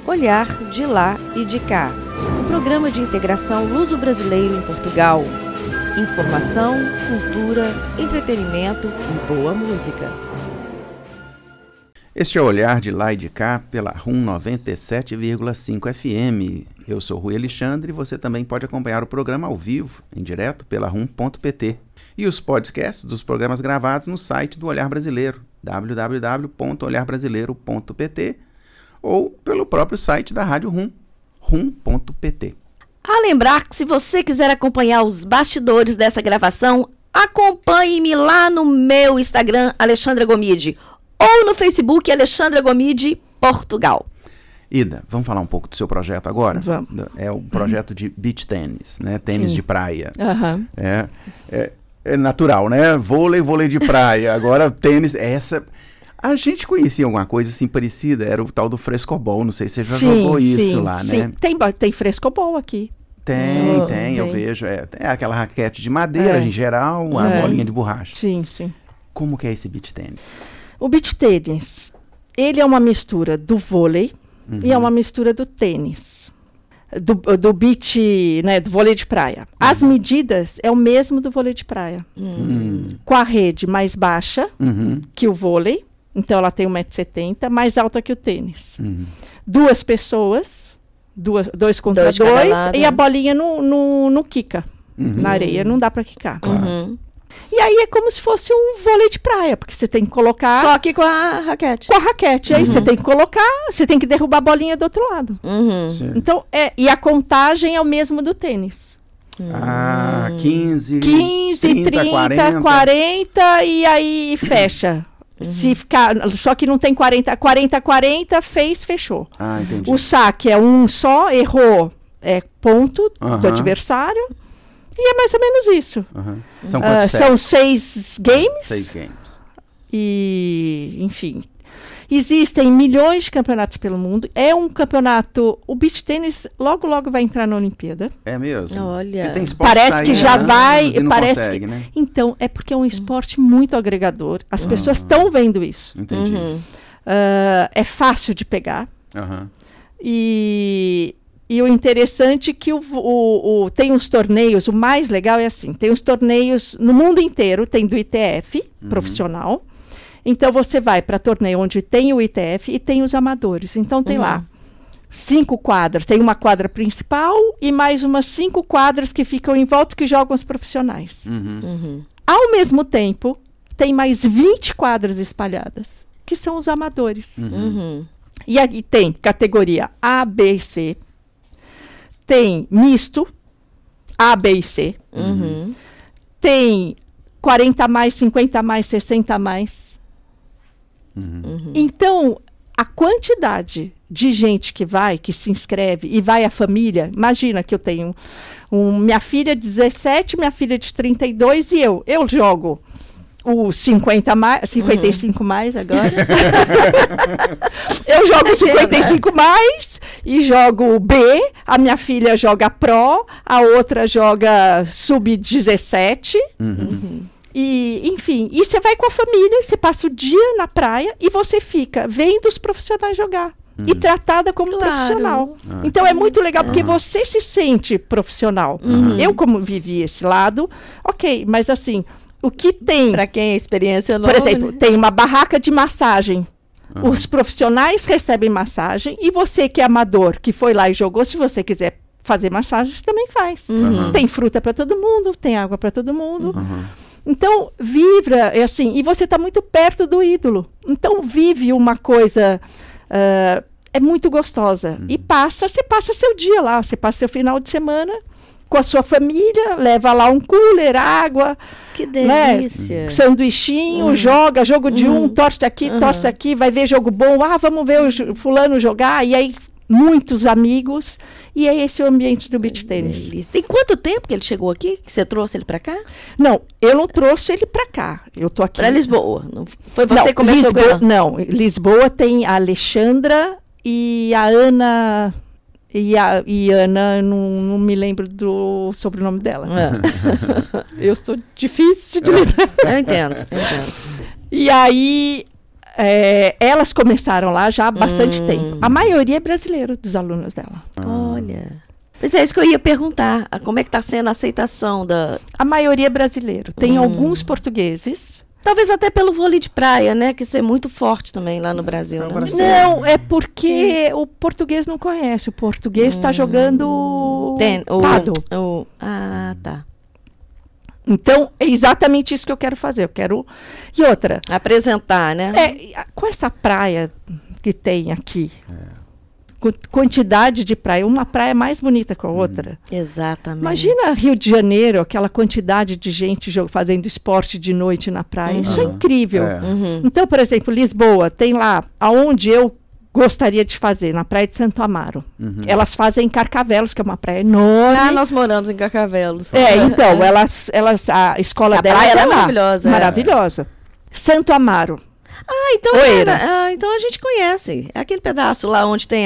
Olhar de Lá e de Cá, um programa de integração luso-brasileiro em Portugal. Informação, cultura, entretenimento e boa música. Este é o Olhar de Lá e de Cá pela RUM 97,5 FM. Eu sou Rui Alexandre e você também pode acompanhar o programa ao vivo, em direto, pela rum.pt. E os podcasts dos programas gravados no site do Olhar Brasileiro, www.olharbrasileiro.pt, ou pelo próprio site da Rádio RUM, rum.pt. A lembrar que se você quiser acompanhar os bastidores dessa gravação, acompanhe-me lá no meu Instagram, Alexandra Gomide, ou no Facebook, Alexandra Gomide, Portugal. Ida, vamos falar um pouco do seu projeto agora? Vamos. É o projeto de beach tênis, né? Tênis de praia. Uhum. É natural, né? Vôlei de praia. Agora, tênis, A gente conhecia alguma coisa assim parecida, era o tal do frescobol, não sei se você já jogou isso lá, né? Tem frescobol aqui. Tem, eu vejo. É aquela raquete de madeira em geral, uma bolinha de borracha. Sim. Como que é esse beach tênis? O beach tênis, ele é uma mistura do vôlei e é uma mistura do tênis. Do beach, né, do vôlei de praia. As medidas é o mesmo do vôlei de praia. Com a rede mais baixa que o vôlei. Então, ela tem 1,70 m, mais alta que o tênis. Duas pessoas, dois contra dois, e a bolinha no quica, na areia. Não dá para quicar. E aí, é como se fosse um vôlei de praia, porque você tem que colocar... Só que com a raquete. Com a raquete. Aí, você tem que colocar, você tem que derrubar a bolinha do outro lado. Então, e a contagem é o mesmo do tênis. 15, 30, 40 e aí fecha. Se ficar, só que não tem 40, fechou. Entendi. O saque é um só, errou, é ponto do adversário. E é mais ou menos isso. São quantos são 6 games. 6 games. E, enfim, existem milhões de campeonatos pelo mundo. É um campeonato... O beach tênis logo vai entrar na Olimpíada. É mesmo? Olha. Tem esporte parece que já vai... Parece consegue, né? Então, é porque é um esporte muito agregador. As pessoas estão vendo isso. Entendi. É fácil de pegar. E o interessante é que tem uns torneios, o mais legal é assim, tem uns torneios no mundo inteiro, tem do ITF, profissional. Então, você vai para torneio onde tem o ITF e tem os amadores. Então, tem lá 5 quadras. Tem uma quadra principal e mais umas 5 quadras que ficam em volta que jogam os profissionais. Ao mesmo tempo, tem mais 20 quadras espalhadas, que são os amadores. E aí tem categoria A, B e C. Tem misto, A, B e C. Tem 40 mais, 50 mais, 60 mais. Então, a quantidade de gente que se inscreve e vai a família, imagina que eu tenho minha filha de 17, minha filha de 32 e eu jogo o 50 mais, 55 mais agora. Eu jogo 55 mais e jogo o B, a minha filha joga Pro, a outra joga Sub-17. E, enfim, e você vai com a família, você passa o dia na praia e você fica vendo os profissionais jogar. E tratada como profissional. Então, é muito legal, porque você se sente profissional. Eu, como vivi esse lado, ok, mas assim, o que tem... Para quem é experiência nova... Por exemplo, tem uma barraca de massagem. Os profissionais recebem massagem e você que é amador, que foi lá e jogou, se você quiser fazer massagem, também faz. Tem fruta para todo mundo, tem água para todo mundo. Então, vibra, assim, e você está muito perto do ídolo. Então, vive uma coisa, é muito gostosa. E você passa seu dia lá, você passa seu final de semana com a sua família, leva lá um cooler, água. Que delícia. Né? Sanduichinho, joga, jogo de torce aqui, vai ver jogo bom. Vamos ver o fulano jogar. E aí, muitos amigos. E é esse o ambiente do beach tênis. Tem quanto tempo que ele chegou aqui? Que você trouxe ele para cá? Não, eu não trouxe ele para cá. Eu tô aqui. Para Lisboa? Não foi você que começou Lisboa, não, Lisboa tem a Alexandra e a Ana... E Ana, não me lembro do sobrenome dela. Eu sou difícil de lembrar. Eu entendo. E aí, Elas começaram lá já há bastante tempo. A maioria é brasileiro dos alunos dela. Olha. Pois é, isso que eu ia perguntar. Como é que está sendo a aceitação da... A maioria é brasileiro. Tem alguns portugueses. Talvez até pelo vôlei de praia, né? Que isso é muito forte também lá no Brasil. Né? Não, é porque o português não conhece. O português está jogando pádel. Tá. Então, é exatamente isso que eu quero fazer. Eu quero... E outra... Apresentar, né? Com essa praia que tem aqui, quantidade de praia, uma praia mais bonita que a outra. Exatamente. Imagina Rio de Janeiro, aquela quantidade de gente fazendo esporte de noite na praia. Isso é incrível. Então, por exemplo, Lisboa, tem lá, aonde eu gostaria de fazer, na praia de Santo Amaro. Elas fazem em Carcavelos, que é uma praia enorme. Nós moramos em Carcavelos. Então, a escola dela praia é lá. Maravilhosa. Maravilhosa. Santo Amaro. Então a gente conhece. É aquele pedaço lá onde tem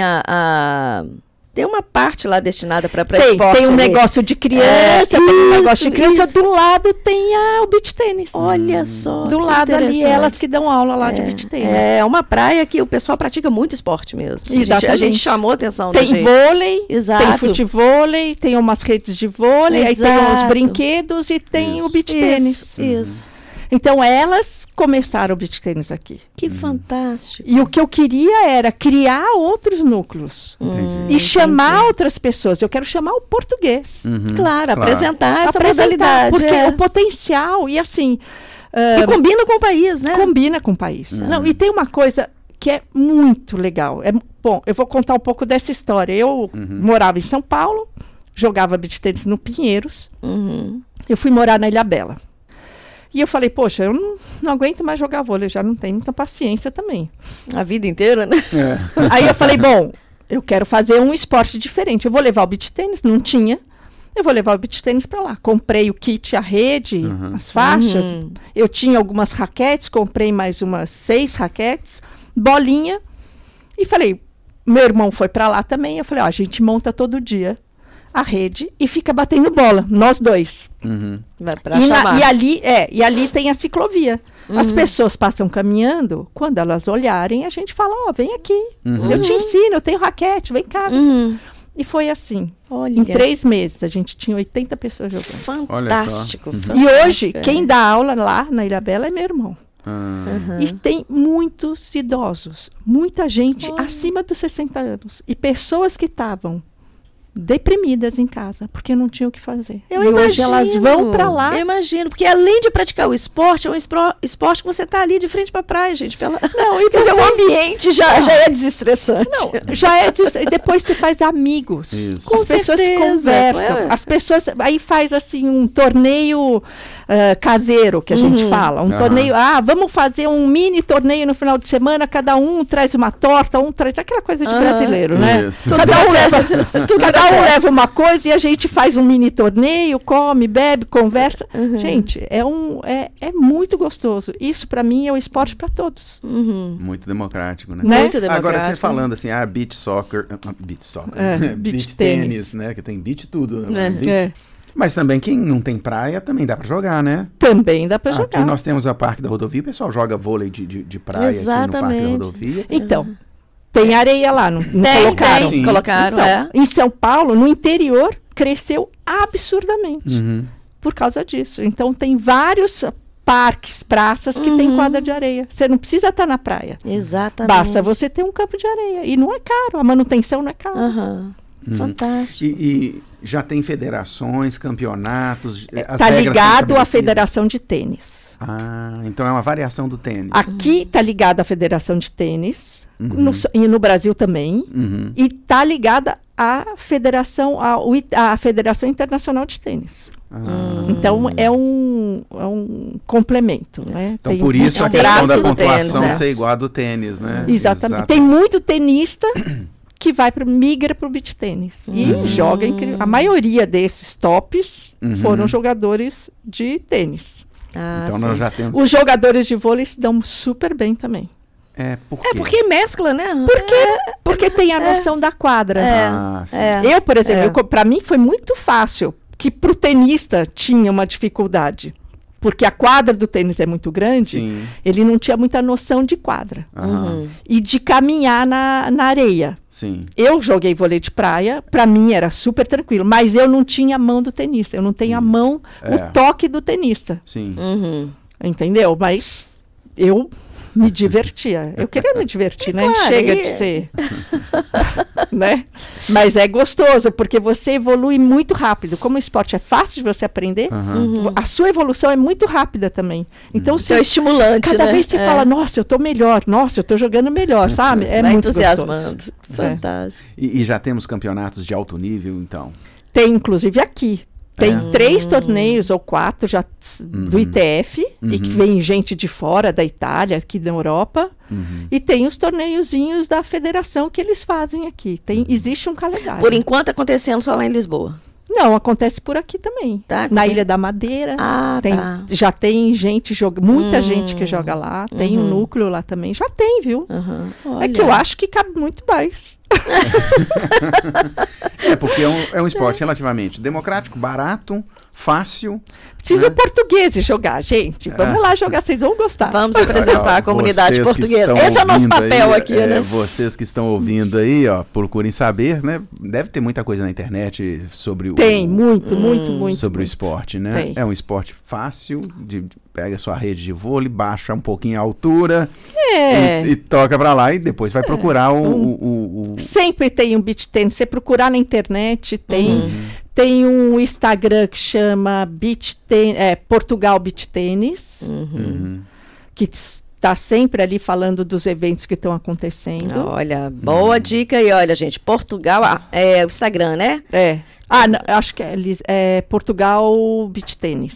tem uma parte lá destinada para esporte. Tem um negócio de criança, tem um negócio de criança. Do lado tem o beach tênis. Olha só. Do lado ali, elas que dão aula lá de beach tênis. É uma praia que o pessoal pratica muito esporte mesmo. A gente chamou a atenção da gente. Tem vôlei, exato. Tem futevôlei, tem umas redes de vôlei, aí tem os brinquedos e tem o beach tênis. Isso. Então, elas começaram o beach tênis aqui. Que fantástico. E o que eu queria era criar outros núcleos. E chamar outras pessoas. Eu quero chamar o português. Claro, apresentar essa modalidade. Porque o potencial, e assim... E combina com o país, né? Combina com o país. Não, e tem uma coisa que é muito legal. Bom, eu vou contar um pouco dessa história. Eu morava em São Paulo, jogava beach tênis no Pinheiros. Eu fui morar na Ilhabela. E eu falei, poxa, eu não aguento mais jogar vôlei, já não tenho muita paciência também. A vida inteira, né? Aí eu falei, bom, eu quero fazer um esporte diferente. Eu vou levar o beach tênis, não tinha. Eu vou levar o beach tênis para lá. Comprei o kit, a rede, as faixas. Eu tinha algumas raquetes, comprei mais umas 6 raquetes, bolinha. E falei, meu irmão foi para lá também. Eu falei, a gente monta todo dia a rede e fica batendo bola, nós dois. Vai pra chamar. E ali tem a ciclovia. As pessoas passam caminhando, quando elas olharem, a gente fala, vem aqui, eu te ensino, eu tenho raquete, vem cá. E foi assim. Olha. Em 3 meses, a gente tinha 80 pessoas jogando. Fantástico. E hoje, quem dá aula lá na Ilhabela é meu irmão. E tem muitos idosos, muita gente acima dos 60 anos. E pessoas que estavam deprimidas em casa, porque não tinham o que fazer. Hoje elas vão para lá. Eu imagino, porque além de praticar o esporte, é um esporte que você tá ali de frente para a praia, gente. Não, e quer dizer, o ambiente já é desestressante. Não, e depois você faz amigos. Com as pessoas conversam. As pessoas aí faz assim um torneio caseiro, que a gente fala. Um torneio, vamos fazer um mini torneio no final de semana, cada um traz uma torta, traz aquela coisa de brasileiro, né? Cada um leva uma coisa e a gente faz um mini torneio, come, bebe, conversa. Gente, é muito gostoso. Isso, para mim, é o esporte para todos. Muito democrático, né? Muito democrático. Agora, você falando assim, beach tênis, né? Que tem beach tudo. Mas também quem não tem praia, também dá para jogar, né? Também dá para jogar. Aqui nós temos a Parque da Rodovia, o pessoal joga vôlei de praia aqui no Parque da Rodovia. Então... Tem areia lá, não colocaram? Tem. Colocaram, então, em São Paulo, no interior, cresceu absurdamente por causa disso. Então, tem vários parques, praças que tem quadra de areia. Você não precisa estar na praia. Exatamente. Basta você ter um campo de areia. E não é caro, a manutenção não é cara. Fantástico. E já tem federações, campeonatos? Está ligado à Federação de Tênis. Então é uma variação do tênis. Aqui está ligado à Federação de Tênis. No Brasil também, e está ligada à Federação Internacional de Tênis. Então é um complemento, né? Então por isso a questão da pontuação ser igual a do tênis, né? Exatamente. Tem muito tenista que migra para o beach tênis e joga incrível. A maioria desses tops foram jogadores de tênis. Então nós já temos. Os jogadores de vôlei se dão super bem também. Por quê? Porque mescla, né? Porque tem a noção da quadra. Eu, por exemplo, para mim foi muito fácil, que pro tenista tinha uma dificuldade. porque a quadra do tênis é muito grande, Sim. ele não tinha muita noção de quadra. Aham. E de caminhar na areia. Sim. Eu joguei vôlei de praia, para mim era super tranquilo, mas eu não tinha a mão do tenista, eu não tenho a mão, É. o toque do tenista, Sim. entendeu? Mas eu me divertia, eu queria me divertir, né? claro, Chega de ser, né? Mas é gostoso, porque você evolui muito rápido, como o esporte é fácil de você aprender, a sua evolução é muito rápida também, então Isso é estimulante, cada né? vez você fala, nossa, eu tô melhor, nossa, eu tô jogando melhor, sabe? É Vai muito entusiasmando. gostoso. Fantástico. E já temos campeonatos de alto nível, então? Tem, inclusive, aqui. Tem 3 torneios ou 4 já do ITF, e que vem gente de fora, da Itália, aqui da Europa. E tem os torneiozinhos da federação que eles fazem aqui. Existe um calendário. Por enquanto acontecendo só lá em Lisboa. Não, acontece por aqui também. Tá, Na Ilha da Madeira. Ah, tá. Já tem gente, muita gente que joga lá. Tem um núcleo lá também. Já tem, viu? É que eu acho que cabe muito mais. Porque é um esporte relativamente democrático, barato, fácil. Precisa né? portugueses jogar, gente. Vamos lá jogar, vocês vão gostar. Vamos apresentar a comunidade Vocês que portuguesa. estão Esse é o nosso ouvindo papel aí, aqui, né? Vocês que estão ouvindo aí, ó, procurem saber, né? Deve ter muita coisa na internet sobre Tem, muito. sobre o esporte, né? Tem. É um esporte fácil, pega a sua rede de vôlei, baixa um pouquinho a altura e toca pra lá e depois vai procurar o Sempre tem um beach tennis. Você procurar na internet, tem um Instagram que chama Portugal Beach Tennis, que está sempre ali falando dos eventos que estão acontecendo. Olha, boa dica aí, olha, gente. Portugal, é o Instagram, né? Não, acho que é Portugal Beach Tennis.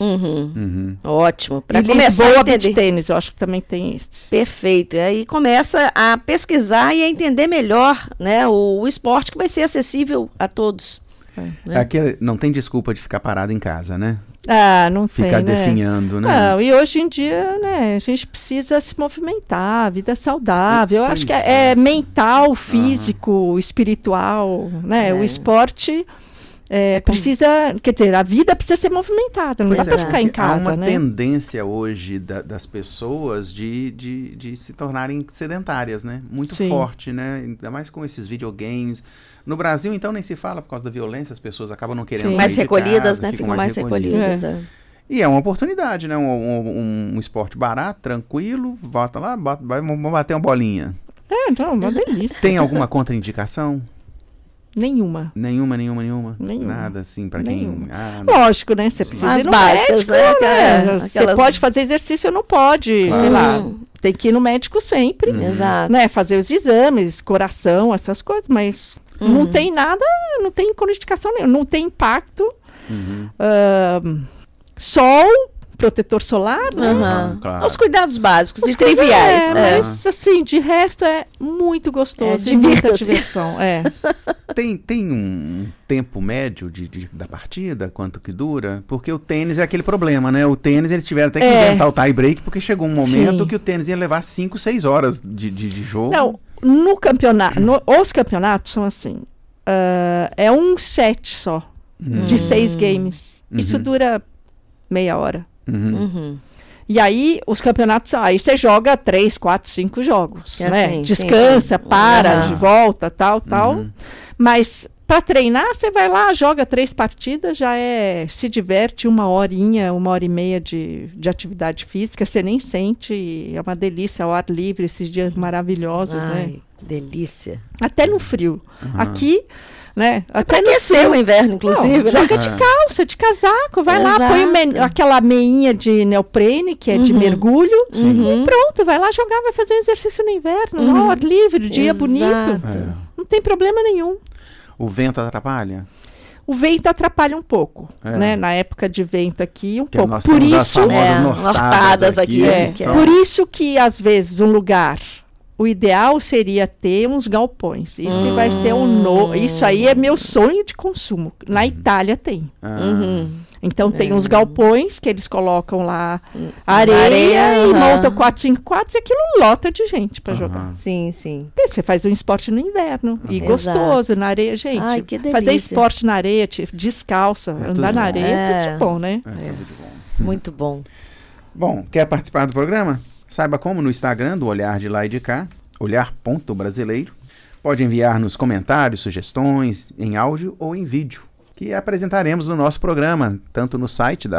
Ótimo. Para E começar a Lisboa entender. Beach Tennis, eu acho que também tem isso. Perfeito. E aí começa a pesquisar e a entender melhor, né, o esporte que vai ser acessível a todos. não tem desculpa de ficar parado em casa, né? Não Ficar tem, né? definhando, né? Não, e hoje em dia, né, a gente precisa se movimentar, vida saudável. Eu acho que é mental, físico, espiritual, né? O esporte precisa, quer dizer, a vida precisa ser movimentada, não dá para ficar em casa, há uma né? tendência hoje das pessoas de se tornarem sedentárias, né? Muito Sim. forte, né? Ainda mais com esses videogames. No Brasil, então, nem se fala por causa da violência, as pessoas acabam não querendo Sim. sair Mais de recolhidas, casa, né? Ficam mais recolhidas. recolhidas. E é uma oportunidade, né? Um esporte barato, tranquilo, volta lá, vamos bater uma bolinha. Não, uma delícia. Tem alguma contraindicação? Nenhuma. Nenhuma. Nenhuma. Nada, assim, pra quem... Lógico, né? Você precisa As ir no básicas, médico, né? Você pode fazer exercício ou não pode, sei lá. Tem que ir no médico sempre, Exato. né? Fazer os exames, coração, essas coisas, mas não tem nada, não tem contraindicação nenhuma, não tem impacto. Sol, protetor solar, né? Claro. Os cuidados básicos Os e triviais. Mas, assim, de resto é muito gostoso. Muita divirta-se. diversão. Tem um tempo médio da partida, quanto que dura? Porque o tênis é aquele problema, né? O tênis, eles tiveram até que inventar o tie break, porque chegou um momento que o tênis ia levar 5, 6 horas de jogo. Não, no campeonato, os campeonatos são assim, é um set só, de 6 games. Isso dura meia hora. E aí, os campeonatos são, aí você joga 3, 4, 5 jogos, né? Assim, Descansa, sim. para, volta, tal. Mas para treinar, você vai lá, joga 3 partidas, se diverte 1 horinha, 1h30 de atividade física, você nem sente, é uma delícia ao ar livre, esses dias maravilhosos, né? Ai, delícia. Até no frio. Aqui, né? Até aquecer o inverno, inclusive, né? Joga de calça, de casaco, vai lá, põe aquela meinha de neoprene, que é de mergulho, e pronto, vai lá jogar, vai fazer um exercício no inverno, ao ar livre, dia bonito. Não tem problema nenhum. O vento atrapalha? O vento atrapalha um pouco, né? Na época de vento aqui, Que pouco. nós Por temos as isso, famosas nortadas aqui, que são- por isso que às vezes um lugar, o ideal seria ter uns galpões. Isso vai ser isso aí é meu sonho de consumo. Na Itália tem. Então tem uns galpões que eles colocam lá areia e montam 4, 5 quadros e aquilo lota de gente para jogar. Sim, sim. E você faz um esporte no inverno e gostoso na areia, gente. Ai, que delícia. Fazer esporte na areia, descalça, andar na areia, é tudo de bom, né? É tudo de bom. Muito bom. Bom, quer participar do programa? Saiba como no Instagram do Olhar de Lá e de Cá, olhar.brasileiro. Pode enviar nos comentários, sugestões, em áudio ou em vídeo, que apresentaremos no nosso programa, tanto no site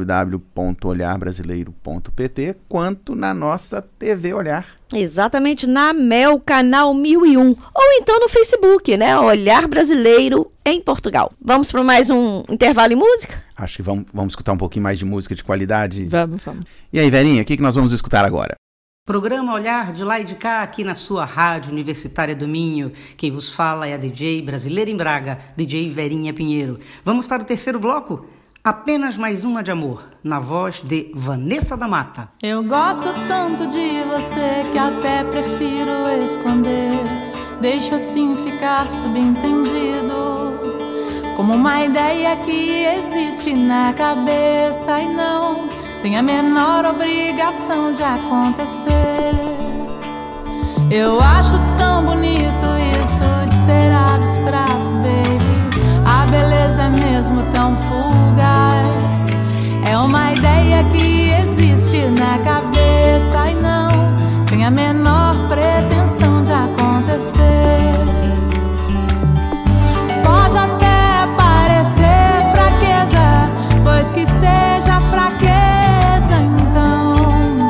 www.olharbrasileiro.pt, quanto na nossa TV Olhar. Exatamente, na Mel, canal 1001. Ou então no Facebook, né? Olhar Brasileiro em Portugal. Vamos para mais um intervalo em música? Acho que vamos escutar um pouquinho mais de música de qualidade. Vamos. E aí, Verinha, o que nós vamos escutar agora? Programa Olhar de Lá e de Cá, aqui na sua Rádio Universitária do Minho. Quem vos fala é a DJ brasileira em Braga, DJ Verinha Pinheiro. Vamos para o terceiro bloco? Apenas Mais Uma de Amor, na voz de Vanessa da Mata. Eu gosto tanto de você que até prefiro esconder. Deixo assim ficar subentendido, como uma ideia que existe na cabeça e não tem a menor obrigação de acontecer. Eu acho tão bonito isso de ser abstrato, baby. A beleza é mesmo tão fugaz. É uma ideia que existe na cabeça e não tem a menor pretensão de acontecer. Pode até parecer fraqueza, pois que seja fraqueza então.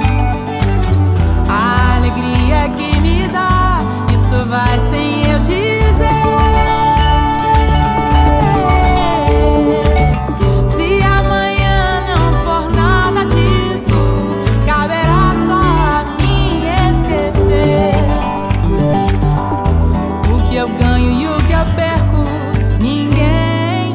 A alegria que me dá, isso vai sem eu dizer. Eu ganho e o que eu perco, ninguém.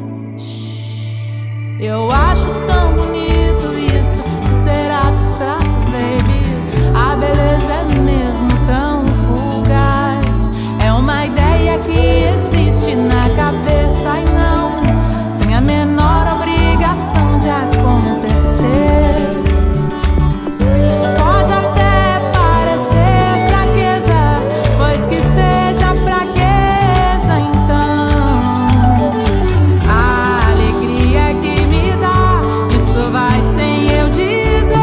Eu acho tão bonito isso de ser abstrato, baby. A beleza é mesmo tão fugaz. É uma ideia que existe na cabeça e não tem a menor obrigação de acontecer. Pode até parecer fraqueza, pois que seja fraqueza então. A alegria que me dá, isso vai sem eu dizer.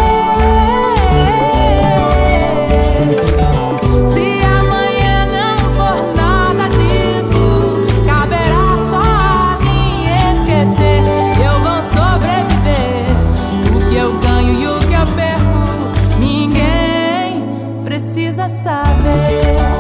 Se amanhã não for nada disso, caberá só a mim esquecer. Eu vou sobreviver. O que eu ganho e o que eu perco, ninguém precisa saber.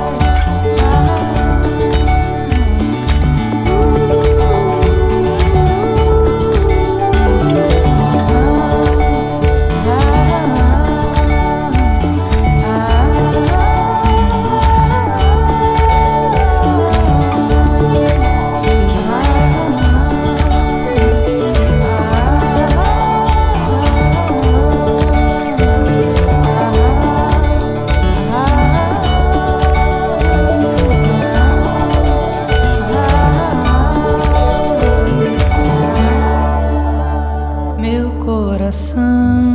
Meu coração,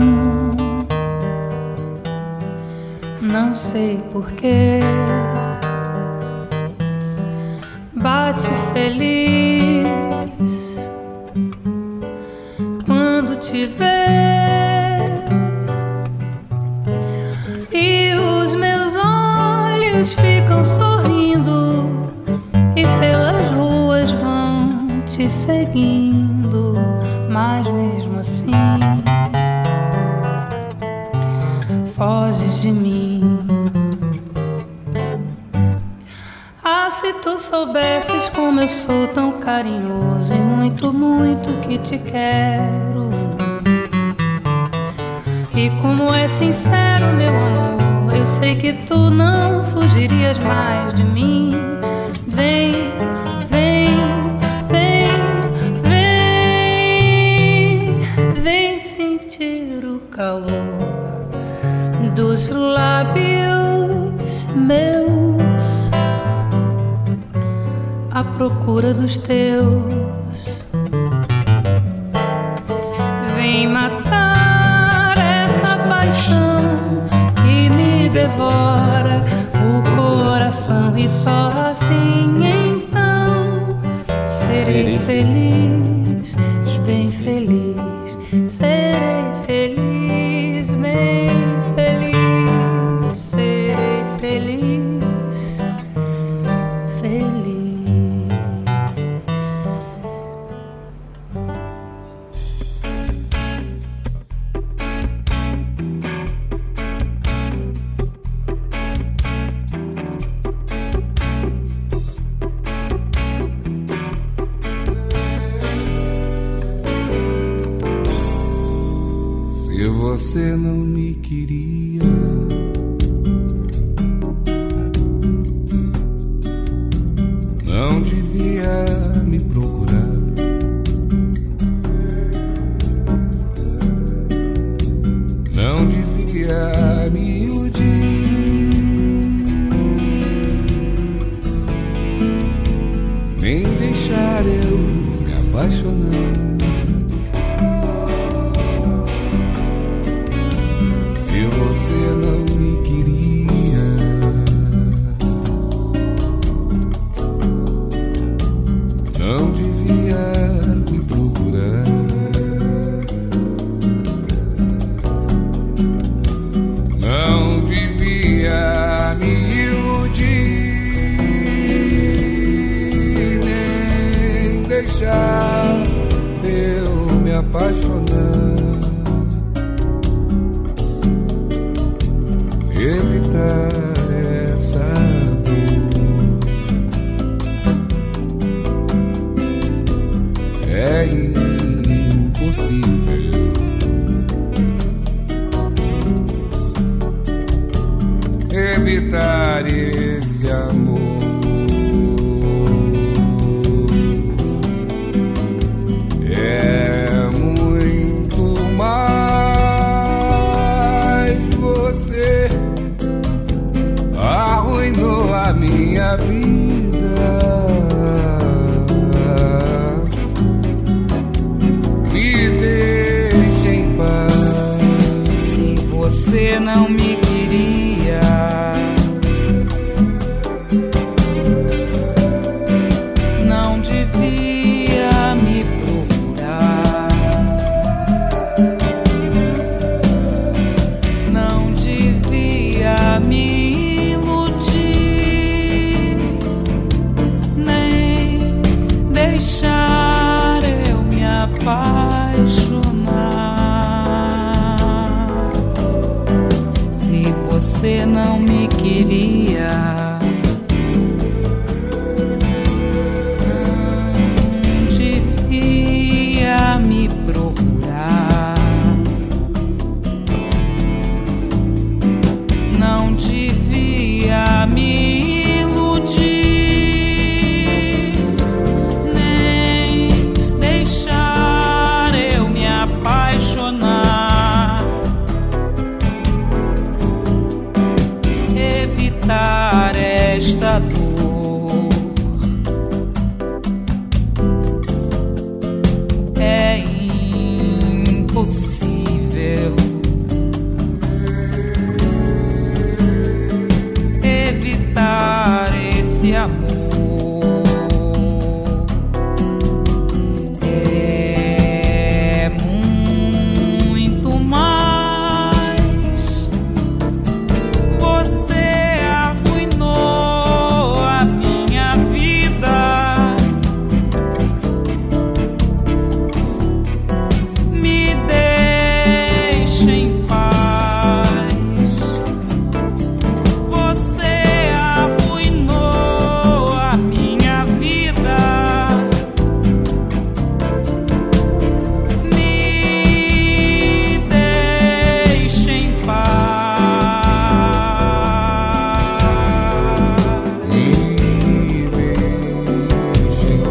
não sei porquê, bate feliz quando te vê, e os meus olhos ficam sorrindo e pelas ruas vão te seguindo, mas mesmo assim foges de mim. Ah, se tu soubesses como eu sou tão carinhoso e muito, muito que te quero, e como é sincero meu amor, eu sei que tu não fugirias mais de mim. Vem, vem, vem, vem, vem sentir o calor dos lábios meus à procura dos teus. Vem matar essa paixão que me devora o coração, e só assim então serei feliz, bem feliz, serei feliz. você não me queria, não devia me procurar. Não devia me iludir, nem deixar eu me apaixonar. Se você não me queria, não devia me procurar. Não devia me iludir, nem deixar eu me apaixonar. Evitar essa dor é impossível. Evitar esse amor é muito mais. Você arruinou a minha vida, me deixe em paz. Se você não me queria, não devia me procurar, não devia me iludir, nem deixar eu me apaixonar. Se você não me queria, não devia me procurar, não devia me iludir, nem deixar eu me apaixonar. Evitar esta dor é impossível. Evitar esse amor é muito mais. Você arruinou a minha vida, me deixe em paz. Você arruinou a minha vida, me deixe em paz. Me deixe em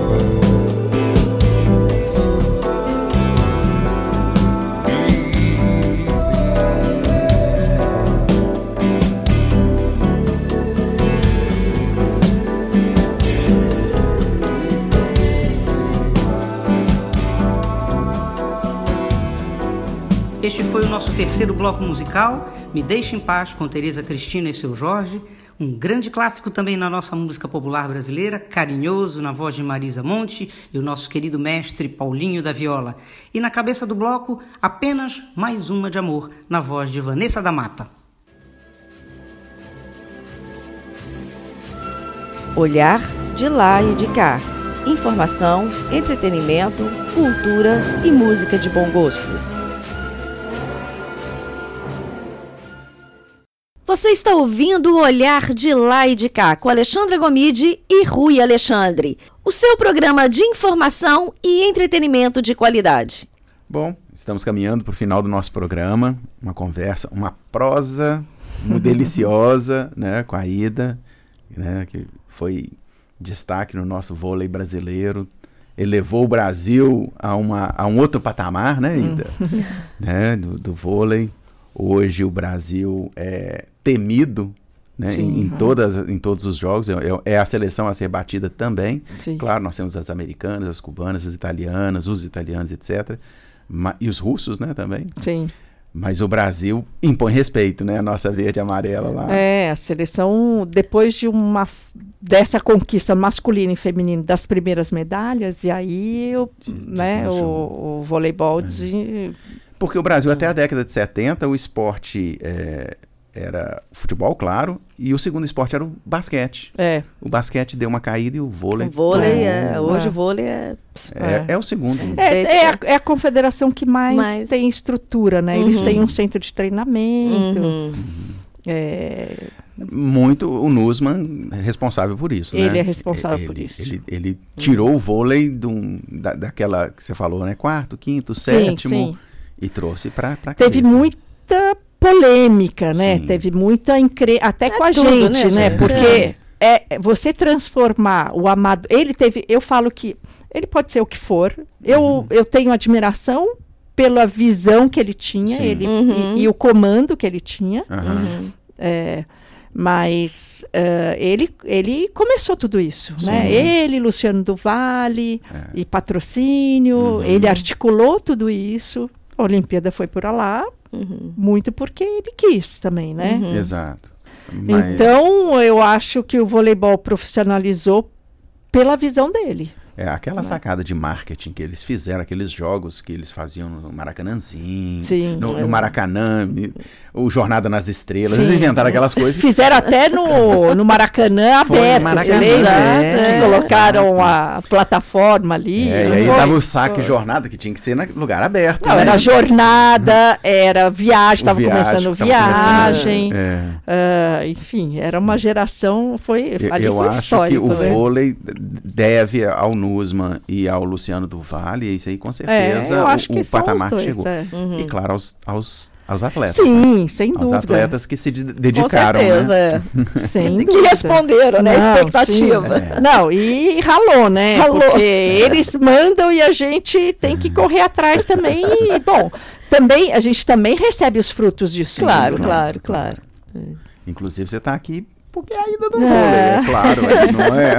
Este foi o nosso terceiro bloco musical, Me Deixe em Paz, com Tereza Cristina e Seu Jorge. Um grande clássico também na nossa música popular brasileira, Carinhoso, na voz de Marisa Monte e o nosso querido mestre Paulinho da Viola. E na cabeça do bloco, Apenas Mais Uma de Amor, na voz de Vanessa da Mata. Olhar de lá e de cá. Informação, entretenimento, cultura e música de bom gosto. Você está ouvindo o Olhar de Lá e de Cá com Alexandra Gomide e Rui Alexandre, o seu programa de informação e entretenimento de qualidade. Bom, estamos caminhando para o final do nosso programa. Uma conversa, uma prosa muito deliciosa, né, com a Ida, né, que foi destaque no nosso vôlei brasileiro. Elevou o Brasil a um outro patamar, né, Ida? Né, do vôlei. Hoje o Brasil é temido, né, em todos os jogos. É a seleção a ser batida também. Sim. Claro, nós temos as americanas, as cubanas, as italianas, os italianos, etc. E os russos, né, também. Sim. Mas o Brasil impõe respeito, né? A nossa verde e amarela lá. A seleção, depois dessa conquista masculina e feminina das primeiras medalhas, e aí o voleibol... Porque o Brasil, até a década de 70, o esporte era o futebol, claro, e o segundo esporte era o basquete. O basquete deu uma caída e o vôlei... Hoje o vôlei é o segundo. É a confederação que mais tem estrutura, né? Eles têm um centro de treinamento. Muito o Nussmann é responsável por isso, né? Ele é responsável por isso. Ele tirou o vôlei daquela que você falou, né? Quarto, quinto, sétimo... Sim. E trouxe para Teve muita polêmica, né? Sim. Teve muita até com a tudo, gente, né? Porque você transformar o amador... Eu falo que ele pode ser o que for. Eu tenho admiração pela visão que ele tinha e o comando que ele tinha. Mas ele começou tudo isso, né? Ele, Luciano do Vale e patrocínio, ele articulou tudo isso. A Olimpíada foi por lá, muito porque ele quis também, né? Exato. Então, eu acho que o voleibol profissionalizou pela visão dele. Aquela sacada de marketing que eles fizeram, aqueles jogos que eles faziam no Maracanãzinho, no Maracanã, o Jornada nas Estrelas, eles inventaram aquelas coisas. Fizeram até no Maracanã aberto, colocaram a plataforma ali. E aí dava o saque Jornada, que tinha que ser no lugar aberto. Não, era jornada, era viagem, estava começando viagem. Enfim, era uma geração, eu acho que o vôlei deve ao Nussmann e ao Luciano do Vale, e isso aí com certeza o patamar que chegou. E claro, aos atletas. Sim, sem dúvida. Aos atletas que se dedicaram. Com certeza, né? Que responderam, né? A expectativa. Não, e ralou, né? Porque eles mandam e a gente tem que correr atrás também. E, bom, a gente também recebe os frutos disso. Claro. Inclusive, você está aqui porque é a ida do vôlei, claro, não é?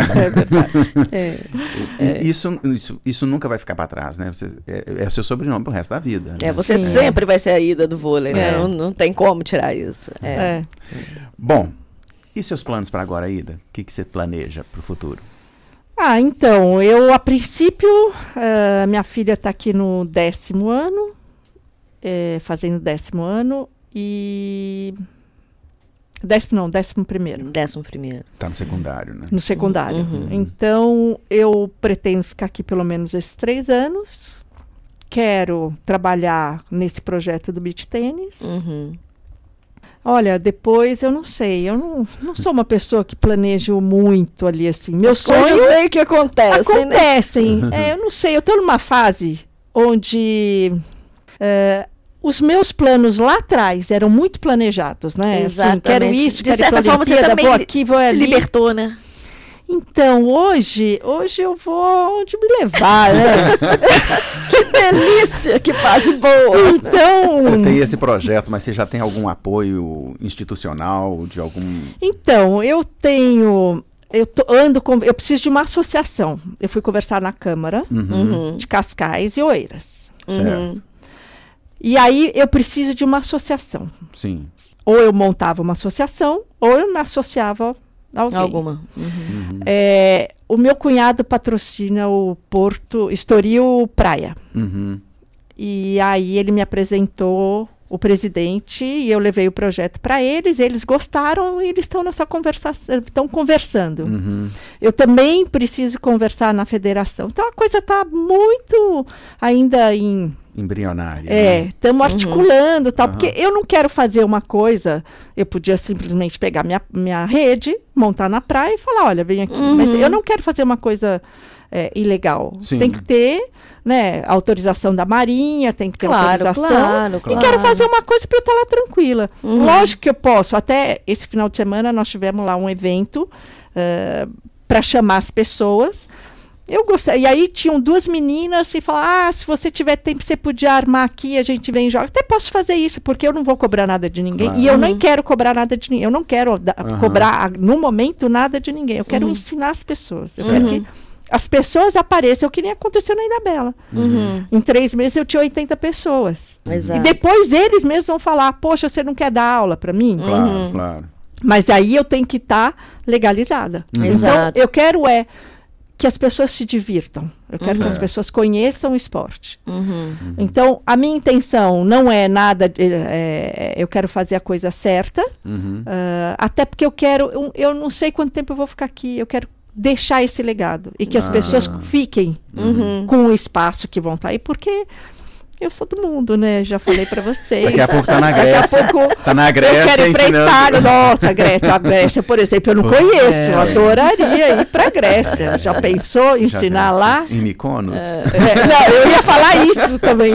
É verdade. Isso nunca vai ficar para trás, né? É o seu sobrenome pro resto da vida. Né? Você sempre vai ser a ida do vôlei, né? Não tem como tirar isso. Bom, e seus planos para agora, Ida? O que você planeja para o futuro? Então, eu, a princípio, minha filha está aqui no 10º ano, fazendo 10º ano, e... 11º. 11º. Tá no secundário, né? No secundário. Então, eu pretendo ficar aqui pelo menos esses 3 anos. Quero trabalhar nesse projeto do beach tênis. Olha, depois eu não sei. Eu não sou uma pessoa que planejo muito ali, assim. Meus sonhos meio que acontecem, né? Eu não sei. Eu estou numa fase onde... os meus planos lá atrás eram muito planejados, né? Exatamente. Assim, quero isso, de quero certa forma você também vou aqui, vou ali. Se libertou, né? Então, hoje eu vou onde me levar, né? Que delícia, que fase boa. Então, você tem esse projeto, mas você já tem algum apoio institucional de algum... Então, eu preciso de uma associação. Eu fui conversar na Câmara de Cascais e Oeiras. Certo. E aí eu preciso de uma associação. Sim. Ou eu montava uma associação, ou eu me associava a alguém. Alguma. O meu cunhado patrocina o Porto Estoril Praia. E aí ele me apresentou o presidente e eu levei o projeto para eles gostaram e eles estão nessa conversação, estão conversando. Eu também preciso conversar na federação. Então a coisa está muito ainda embrionária. Estamos articulando, tal, porque eu não quero fazer uma coisa, eu podia simplesmente pegar minha rede, montar na praia e falar, olha, vem aqui. Mas eu não quero fazer uma coisa ilegal. Sim. Tem que ter, né, autorização da Marinha, tem que ter autorização. Claro. E quero fazer uma coisa para eu estar lá tranquila. Lógico que eu posso. Até esse final de semana nós tivemos lá um evento para chamar as pessoas. Eu gostei. E aí tinham 2 meninas e falaram, se você tiver tempo, você podia armar aqui, a gente vem e joga. Até posso fazer isso, porque eu não vou cobrar nada de ninguém. Claro. E eu nem quero cobrar nada de ninguém. Eu não quero cobrar, no momento, nada de ninguém. Eu quero ensinar as pessoas. Eu quero que as pessoas apareçam, que nem aconteceu na Ilhabela. Em 3 meses eu tinha 80 pessoas. Exato. E depois eles mesmos vão falar, poxa, você não quer dar aula para mim? Claro, claro. Mas aí eu tenho que estar legalizada. Exato. Então, eu quero que as pessoas se divirtam. Eu quero que as pessoas conheçam o esporte. Então, a minha intenção não é nada... eu quero fazer a coisa certa. Até porque eu não sei quanto tempo eu vou ficar aqui. Eu quero deixar esse legado. E que as pessoas fiquem com o espaço que vão estar aí. Porque... eu sou do mundo, né? Já falei pra vocês. Daqui a pouco tá na Grécia. Daqui a pouco tá na Grécia eu quero ir pra ensinando. Itália. Nossa, a Grécia, por exemplo, eu não conheço. Eu adoraria ir pra Grécia. Já pensou em ensinar lá? Em Mykonos? Não, eu ia falar isso também.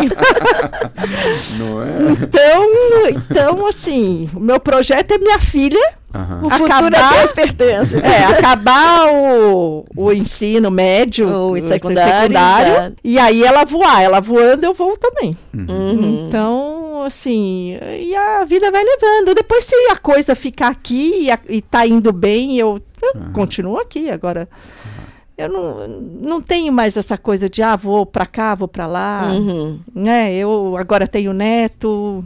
Não é? Então, assim, o meu projeto é minha filha. O futuro é Deus pertence. Acabar o ensino médio, o secundário. E aí ela voar. Ela voando, eu vou também. Então, assim, e a vida vai levando. Depois, se a coisa ficar aqui e tá indo bem, eu continuo aqui. Agora, eu não tenho mais essa coisa de, vou pra cá, vou pra lá. Né? Eu agora tenho neto.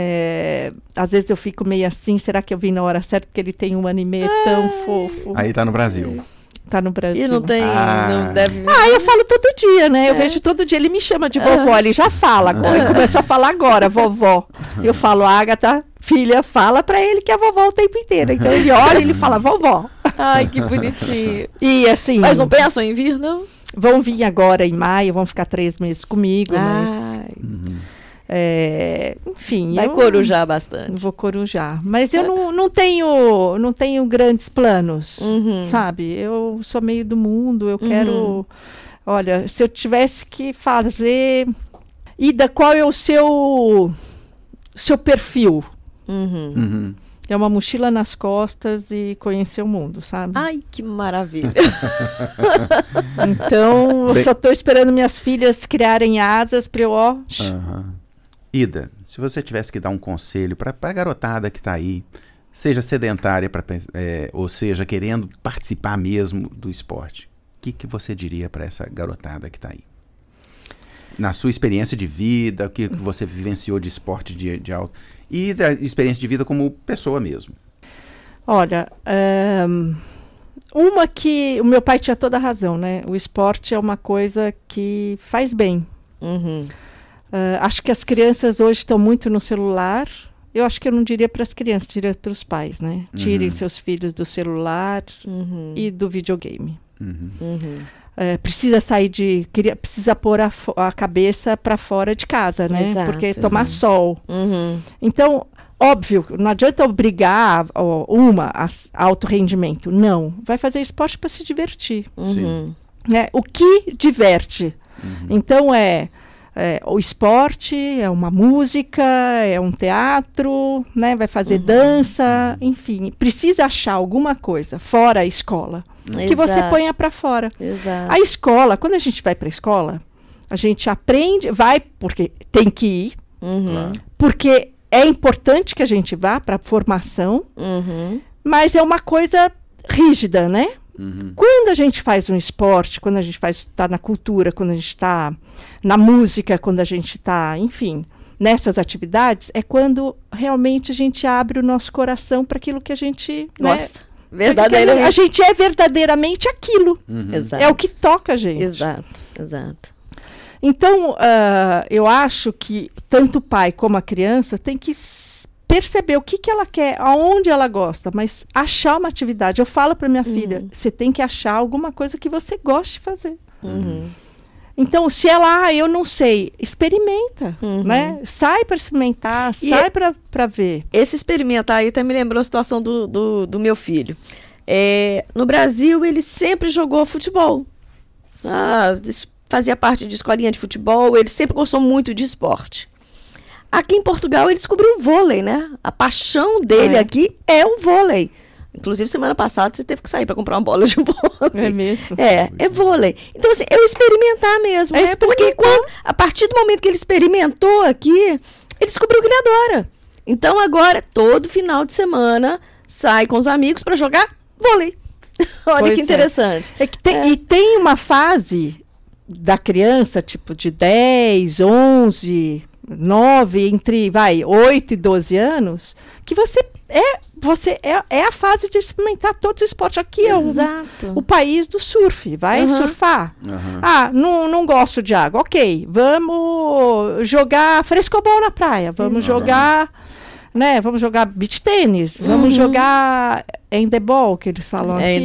Às vezes eu fico meio assim, será que eu vim na hora certa? Porque ele tem 1 ano e meio, tão fofo. Aí tá no Brasil. Tá no Brasil. E não tem, não deve... eu falo todo dia, né? Eu vejo todo dia, ele me chama de vovó, ele já fala agora, ele começou a falar agora, vovó. Eu falo, Agatha, filha, fala pra ele que é vovó o tempo inteiro. Então ele olha e ele fala, vovó. Ai, que bonitinho. E assim... Mas não pensam em vir, não? Vão vir agora em maio, vão ficar 3 meses comigo, mas... enfim... Vai corujar bastante. Vou corujar. Mas eu não tenho grandes planos, sabe? Eu sou meio do mundo, eu quero... Olha, se eu tivesse que fazer... Ida, qual é o seu perfil? É uma mochila nas costas e conhecer o mundo, sabe? Ai, que maravilha. Então, eu só estou esperando minhas filhas criarem asas para eu, Ida, se você tivesse que dar um conselho para a garotada que está aí, seja sedentária, ou seja, querendo participar mesmo do esporte, o que você diria para essa garotada que está aí? Na sua experiência de vida, o que você vivenciou de esporte de alto e da experiência de vida como pessoa mesmo. Olha, uma que o meu pai tinha toda a razão, né? O esporte é uma coisa que faz bem. Acho que as crianças hoje estão muito no celular. Eu acho que eu não diria para as crianças, diria para os pais, né? Tirem seus filhos do celular e do videogame. Precisa sair precisa pôr a cabeça para fora de casa, né? Exato, porque tomar sol. Então, óbvio, não adianta obrigar a alto rendimento. Não. Vai fazer esporte para se divertir. Né? O que diverte? Então, o esporte, é uma música, é um teatro, né? Vai fazer dança, enfim. Precisa achar alguma coisa fora a escola. Que você ponha para fora. Exato. A escola, quando a gente vai para a escola, a gente aprende, vai porque tem que ir, porque é importante que a gente vá para a formação, mas é uma coisa rígida, né? Quando a gente faz um esporte, quando a gente está na cultura, quando a gente está na música, quando a gente está, enfim, nessas atividades, é quando realmente a gente abre o nosso coração para aquilo que a gente gosta. Né? Verdadeiramente. A gente é verdadeiramente aquilo. Exato. É o que toca a gente. Exato. Então, eu acho que tanto o pai como a criança tem que perceber o que ela quer, aonde ela gosta, mas achar uma atividade. Eu falo para minha filha, você tem que achar alguma coisa que você goste de fazer. Então, se ela, eu não sei, experimenta, né? Sai para experimentar, sai para ver. Esse experimentar aí até me lembrou a situação do meu filho. No Brasil, ele sempre jogou futebol. Fazia parte de escolinha de futebol, ele sempre gostou muito de esporte. Aqui em Portugal ele descobriu o vôlei, né? A paixão dele aqui é o vôlei. Inclusive, semana passada, você teve que sair para comprar uma bola de vôlei. É mesmo? É vôlei. Então, assim, eu experimentar mesmo, né? Porque a partir do momento que ele experimentou aqui, ele descobriu que ele adora. Então, agora, todo final de semana, sai com os amigos para jogar vôlei. Olha que interessante. E tem uma fase da criança, tipo, de 10, 11, 9, entre 8 e 12 anos, que você é a fase de experimentar todos os esportes. Aqui é o país do surf. Vai surfar. Não gosto de água. Ok, vamos jogar frescobol na praia. Vamos jogar, né? Vamos jogar beach tênis. Vamos jogar handebol, que eles falam aqui.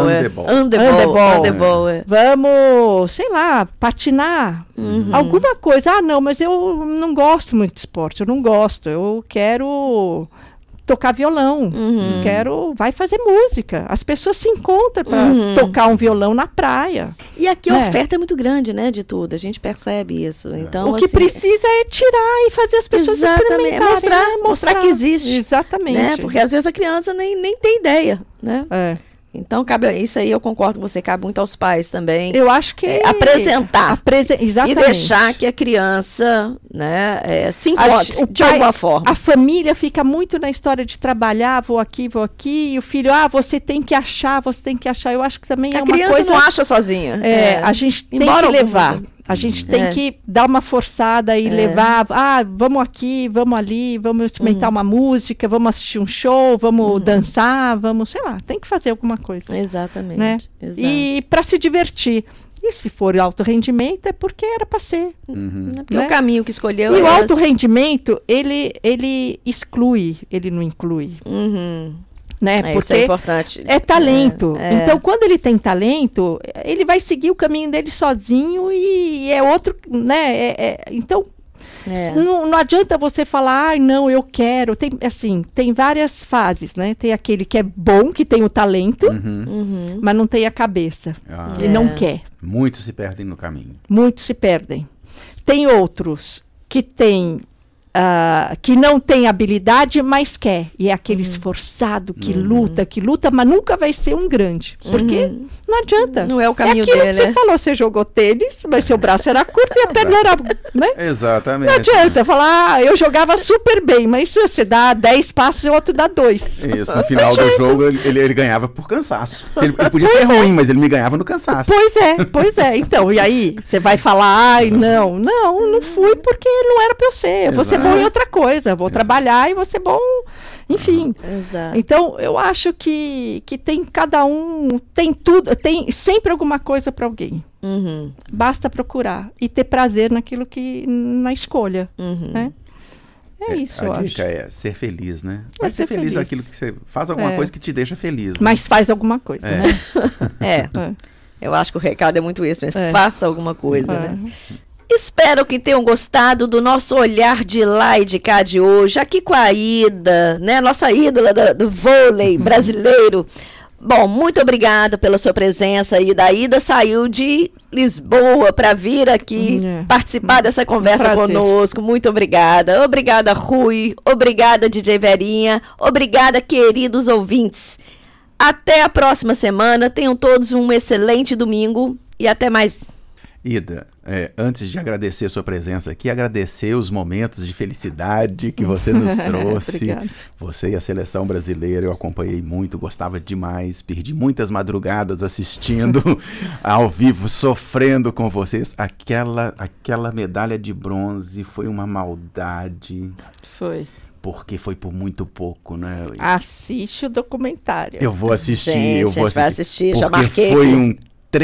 Handebol. Vamos, sei lá, patinar. Alguma coisa. Não, mas eu não gosto muito de esporte. Eu não gosto. Eu quero tocar violão, vai fazer música. As pessoas se encontram para tocar um violão na praia. E aqui a oferta é muito grande, né, de tudo. A gente percebe isso. Então, o que precisa é tirar e fazer as pessoas experimentarem. Mostrar que existe. Exatamente. Né? Porque às vezes a criança nem tem ideia, né? Então, isso aí eu concordo com você, cabe muito aos pais também. Eu acho que apresentar. Exatamente. E deixar que a criança, né, se encontre de alguma forma. A família fica muito na história de trabalhar, vou aqui, e o filho, você tem que achar. Eu acho que também é uma coisa... A criança não acha sozinha. A gente tem que levar. A gente tem que dar uma forçada e levar, vamos aqui, vamos ali, vamos experimentar uma música, vamos assistir um show, vamos dançar, vamos, sei lá, tem que fazer alguma coisa. Exatamente. Né? E para se divertir. E se for alto rendimento, é porque era para ser. Porque o caminho que escolheu E o alto rendimento, ele exclui, ele não inclui. Né? Porque isso é importante. É talento. Então, quando ele tem talento, ele vai seguir o caminho dele sozinho e é outro, né? Então, não adianta você falar, não, eu quero. Tem várias fases, né? Tem aquele que é bom, que tem o talento, mas não tem a cabeça. E não quer. Muitos se perdem no caminho. Muitos se perdem. Tem outros que têm que não tem habilidade, mas quer. E é aquele esforçado que luta, mas nunca vai ser um grande. Porque não adianta. Não é o caminho aquilo dele, que você falou, você jogou tênis, mas seu braço era curto e a perna era... Né? Exatamente. Não adianta falar, eu jogava super bem, mas se você dá 10 passos e o outro dá 2. Isso, no final do jogo ele ganhava por cansaço. Ele podia ser ruim, mas ele me ganhava no cansaço. Pois é. Então, e aí, você vai falar, não fui porque não era pra eu ser. Eu vou ser bom em outra coisa, vou trabalhar e vou ser bom, enfim. Exato. Então, eu acho que tem cada um, tem tudo, tem sempre alguma coisa para alguém. Basta procurar e ter prazer na escolha. Né? É isso, eu acho. A dica é ser feliz, né? Vai ser feliz naquilo que você faz, alguma coisa que te deixa feliz. Né? Mas faz alguma coisa, né? Eu acho que o recado é muito esse, faça alguma coisa, né? Espero que tenham gostado do nosso olhar de lá e de cá de hoje, aqui com a Ida, né? Nossa ídola do vôlei brasileiro. Bom, muito obrigada pela sua presença, Ida. A Ida saiu de Lisboa para vir aqui participar dessa conversa conosco. Muito obrigada. Obrigada, Rui. Obrigada, DJ Verinha. Obrigada, queridos ouvintes. Até a próxima semana. Tenham todos um excelente domingo e até mais. Ida, antes de agradecer a sua presença aqui, agradecer os momentos de felicidade que você nos trouxe. Você e a seleção brasileira, eu acompanhei muito, gostava demais, perdi muitas madrugadas assistindo ao vivo, sofrendo com vocês. Aquela medalha de bronze foi uma maldade. Foi. Porque foi por muito pouco, né? Assiste o documentário. Eu vou assistir, vai assistir, já marquei. Foi um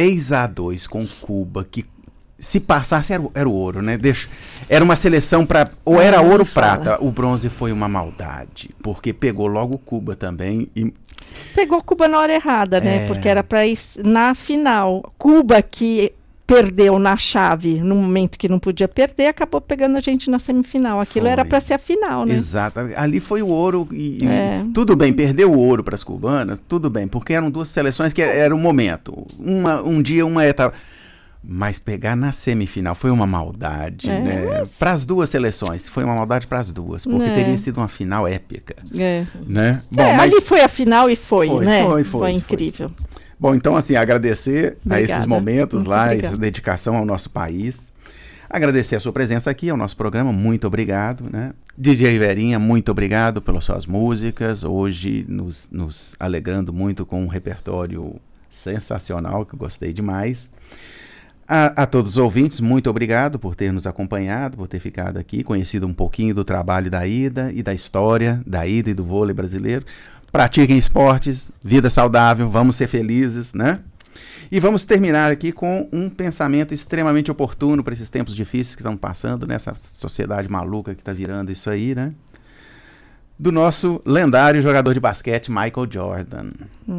3-2 com Cuba, que se passasse era o ouro, né? Era uma seleção para ou era ouro ou prata. O bronze foi uma maldade, porque pegou logo Cuba também e pegou Cuba na hora errada, né? Porque era para ir na final. Cuba, que perdeu na chave no momento que não podia perder, acabou pegando a gente na semifinal. Aquilo era para ser a final, né? Exato. Ali foi o ouro e tudo bem, perdeu o ouro para as cubanas, tudo bem, porque eram duas seleções que era um momento. Um dia, uma etapa. Mas pegar na semifinal foi uma maldade, né? Para as duas seleções, foi uma maldade para as duas, porque teria sido uma final épica, né? Bom, mas ali foi a final e foi, né? Foi incrível. Bom, então assim, agradecer a esses momentos Muito lá, obrigada. essa dedicação ao nosso país. Agradecer a sua presença aqui ao nosso programa, muito obrigado, né? DJ Verinha, muito obrigado pelas suas músicas, hoje nos alegrando muito com um repertório sensacional, que eu gostei demais. A todos os ouvintes, muito obrigado por ter nos acompanhado, por ter ficado aqui, conhecido um pouquinho do trabalho da Ida e da história da Ida e do vôlei brasileiro. Pratiquem esportes, vida saudável, vamos ser felizes, né? E vamos terminar aqui com um pensamento extremamente oportuno para esses tempos difíceis que estão passando, nessa sociedade maluca que está virando isso aí, né? Do nosso lendário jogador de basquete, Michael Jordan.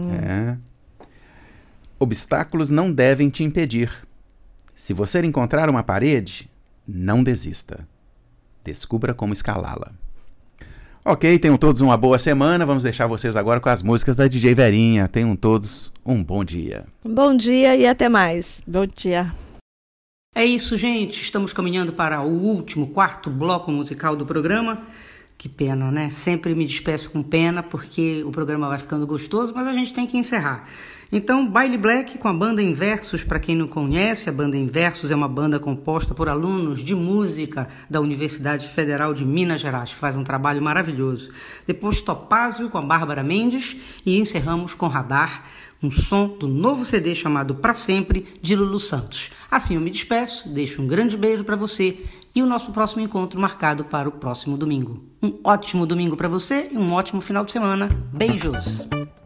Obstáculos não devem te impedir. Se você encontrar uma parede, não desista. Descubra como escalá-la. Ok, tenham todos uma boa semana. Vamos deixar vocês agora com as músicas da DJ Verinha. Tenham todos um bom dia. Bom dia e até mais. Bom dia. É isso, gente. Estamos caminhando para o último, quarto bloco musical do programa. Que pena, né? Sempre me despeço com pena, porque o programa vai ficando gostoso, mas a gente tem que encerrar. Então, Baile Black com a banda Inversos, para quem não conhece, a banda Inversos é uma banda composta por alunos de música da Universidade Federal de Minas Gerais, que faz um trabalho maravilhoso. Depois Topázio com a Bárbara Mendes e encerramos com Radar, um som do novo CD chamado Pra Sempre, de Lulu Santos. Assim eu me despeço, deixo um grande beijo para você e o nosso próximo encontro marcado para o próximo domingo. Um ótimo domingo para você e um ótimo final de semana. Beijos!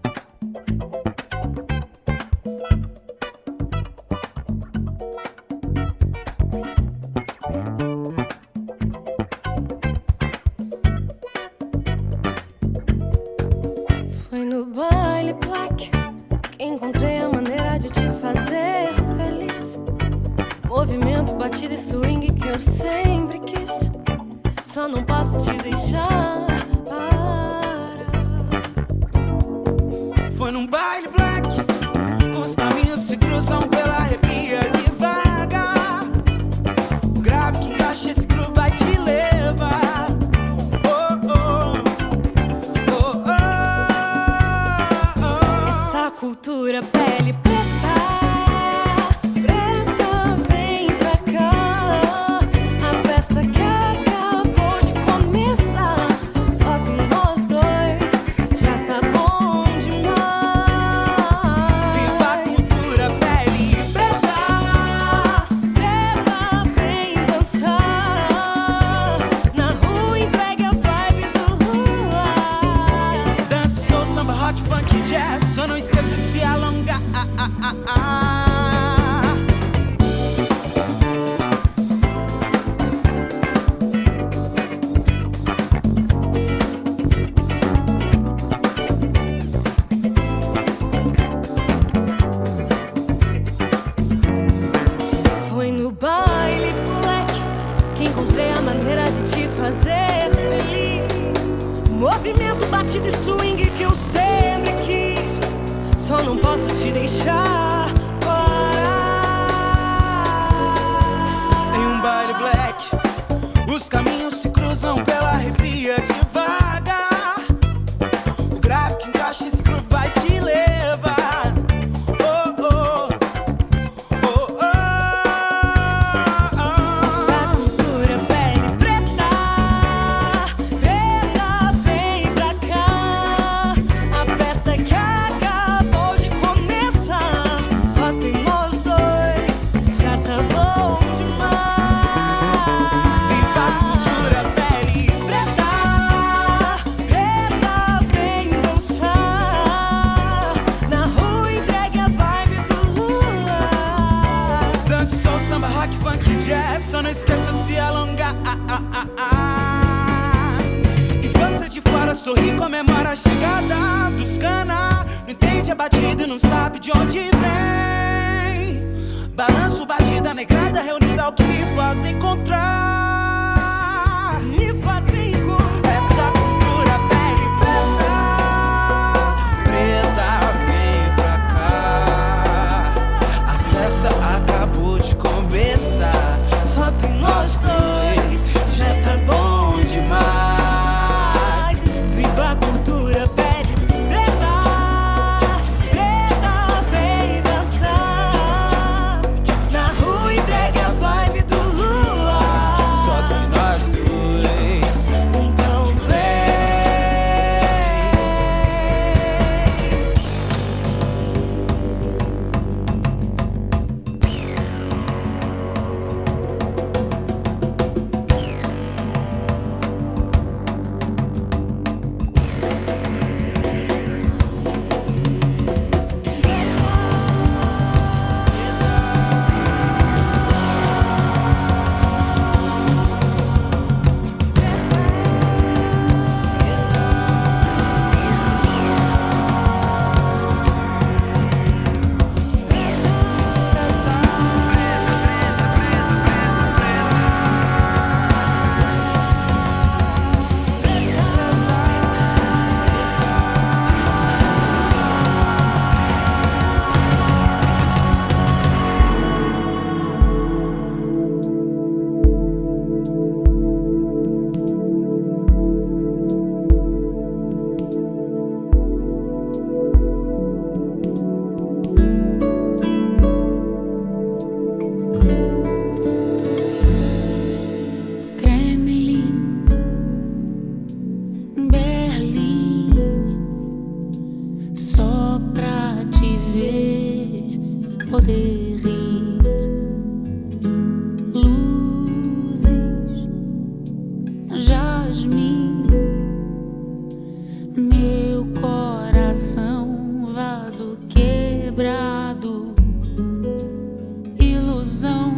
Foi no baile black que encontrei a maneira de te fazer feliz. Movimento, batida e swing que eu sempre quis. Só não posso te deixar parar. Foi num baile black, os caminhos se cruzam pela arrepia devagar. O grave que encaixa esse groove vai te levar. Oh, oh, oh, oh, oh. Essa cultura pele preta, preta, vem pra cá. A festa que acabou de começar. Só tem nós dois, já tá bom demais. Viva a cultura pele Preta, preta, vem dançar. Na rua entregue a vibe do luar. Dança, soul, samba, rock, funk, jazz. Só não esqueça de se alongar. Foi no baile black que encontrei a maneira de te fazer feliz. Movimento, batida e swing que eu sempre quis. Só não posso te deixar parar. Em um baile black, os caminhos se cruzam pela arrepia devagar. O grave que encaixa esse groove vai te levar. Oh, oh, oh, oh, Essa cultura pele preta, preta, vem pra cá. A festa que acabou de começar. Só tem nós dois, já tá bom demais. Viva a cultura pele Preta, preta, vem dançar. Na rua entregue a vibe do luar. dança, soul, samba, rock, funk, jazz. Só não esqueça de se alongar. E você de fora sorri, comemora a chegada dos cana. Não entende a batida e não sabe de onde vem. Balanço, batida negrada reunida ao que me faz encontrar. Me fazem encontrar. Essa cultura pele preta, preta, vem pra cá. A festa acabou de poder rir. Luzes, jasmim, meu coração, vaso quebrado, ilusão,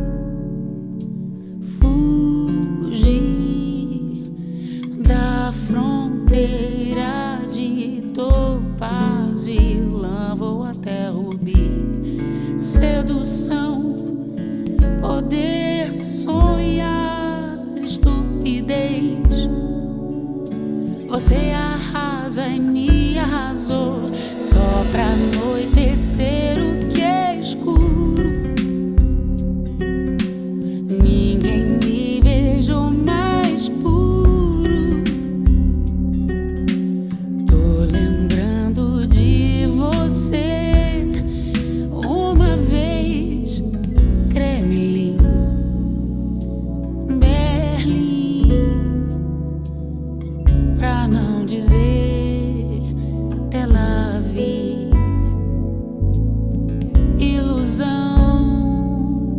fugir da fronteira de topázio e lã, vou até rubi. Sedução, poder sonhar, estupidez. Você arrasa e me arrasou, só pra anoitecer o que é escuro. Ninguém me beijou mais puro. Tô lembrando de você uma vez, Kremlin, Berlim, pra não dizer Tel Aviv. Ilusão,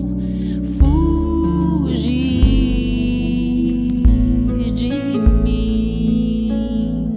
fugir de mim.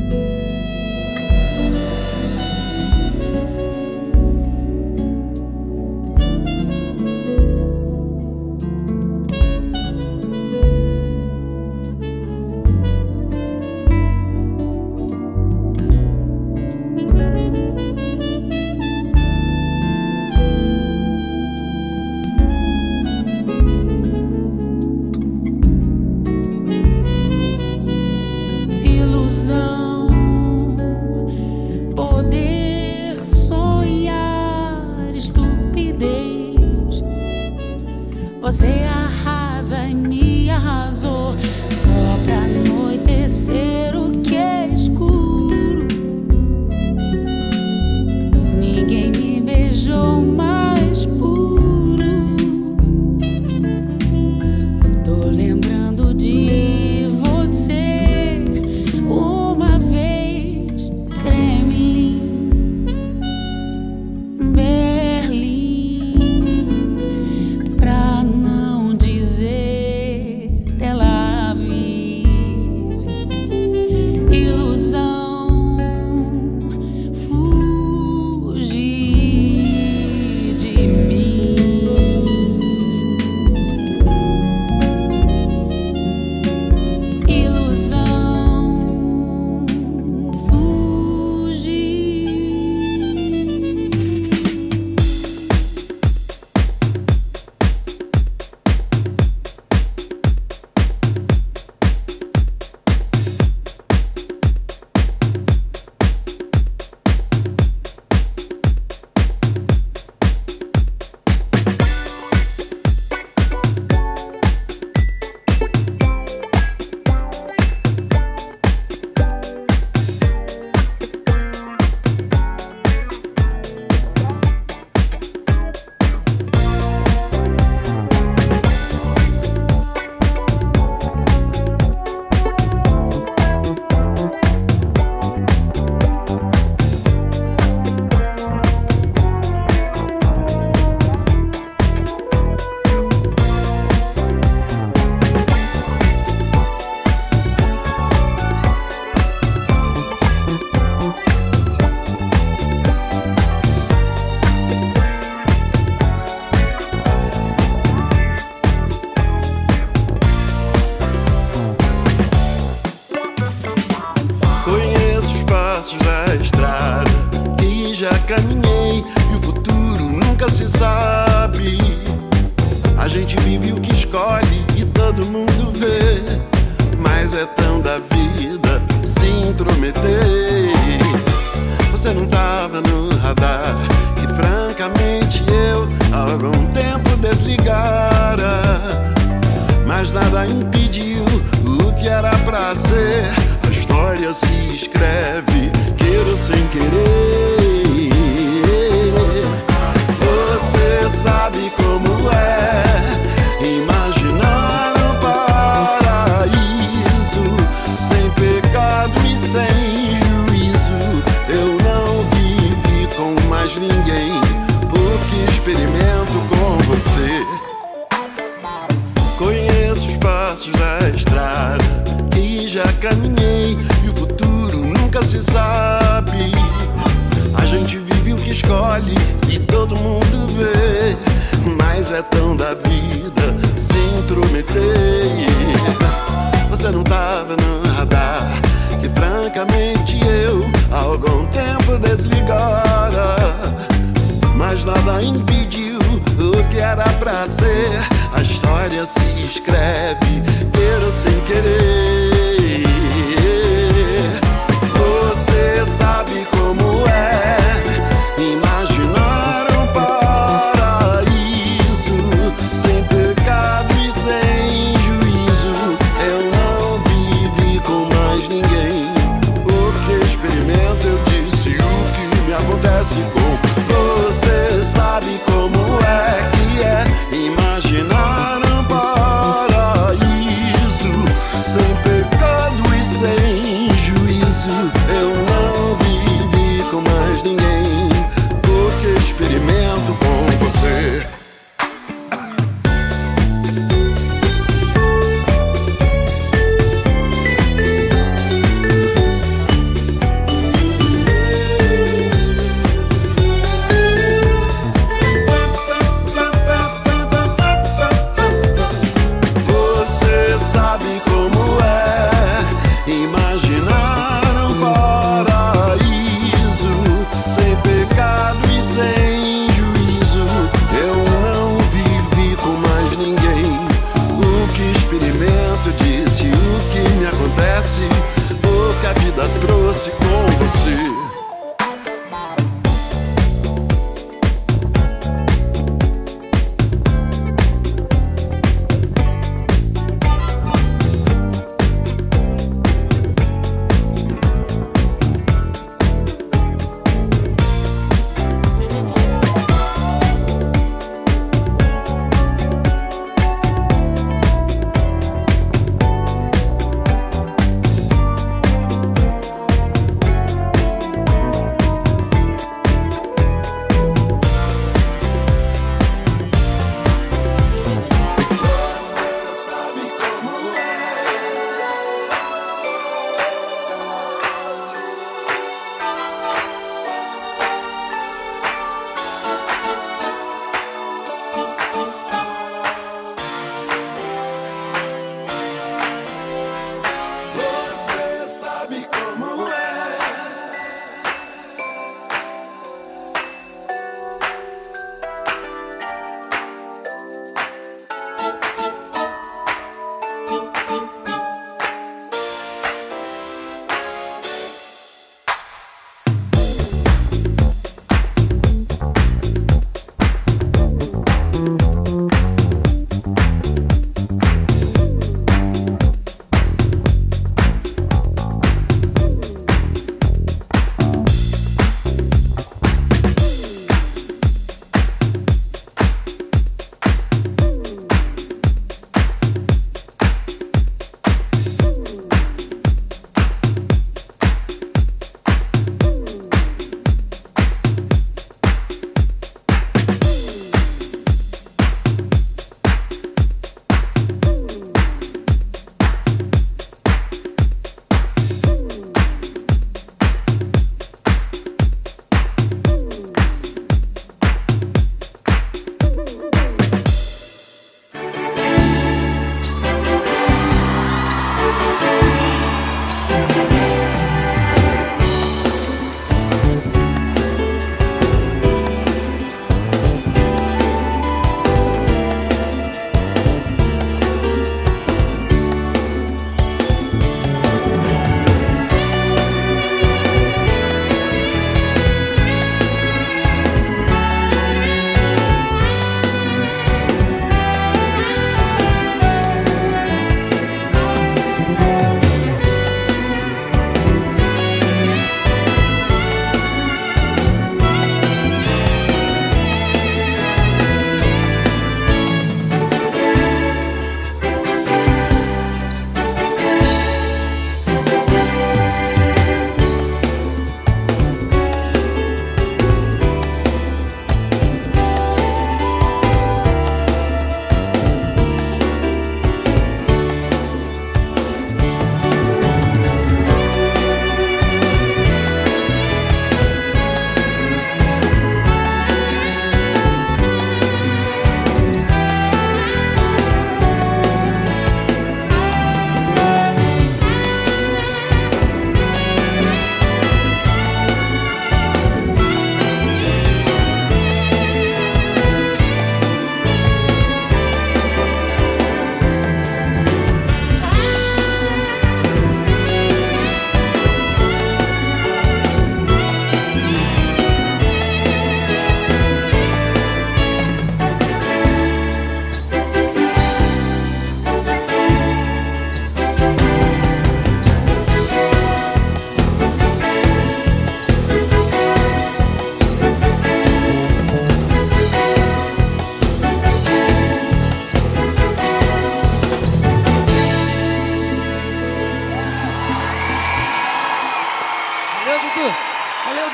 Ilusão, poder sonhar, estupidez. Você arrasa e me arrasou, só pra anoitecer o que é escuro. Ninguém me beijou mais puro. Tô lembrando de você uma vez, Kremlin, Berlim, pra não dizer Tel Aviv. Ilusão, fugir de mim. Ilusão, fugir. Conheço os passos da estrada que já caminhei, e o futuro nunca se sabe. A gente vive o que escolhe e todo mundo vê, mas é tão da vida se intrometer. Você não tava no radar e francamente eu há algum tempo desligara, mas nada impediu o que era pra ser. A história se escreve, queira sem querer. Você sabe como é imaginar um paraíso sem pecado e sem juízo. Eu não vivi com mais ninguém, porque experimento com você. Conheço os passos da estrada que já caminhei, e o futuro nunca se sabe. A gente vive o que escolhe e todo mundo vê, mas é tão da vida se intrometer. Você não tava no radar, que francamente eu há algum tempo desligara, mas nada impediu o que era pra ser. A história se escreve, queira ou sem querer. Você sabe como é imaginar um paraíso sem pecado e sem juízo. Eu não vivi com mais ninguém, porque experimento, eu disse o que me acontece com você. Sabe como é que é imaginar um paraíso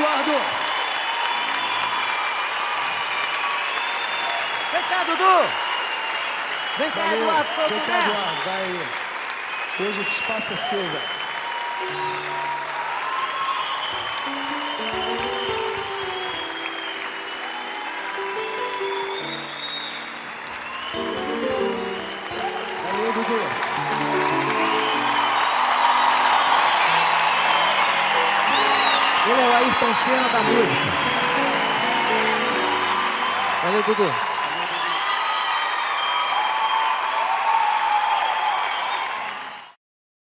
Eduardo. Vem cá, Dudu. Vem cá, Valeu. Eduardo. Sou Vem cá, Eduardo. Vai aí. Hoje esse espaço é seu, velho. Valeu, Dudu. Ele é o Ayrton Senna da música. Valeu, Dudu.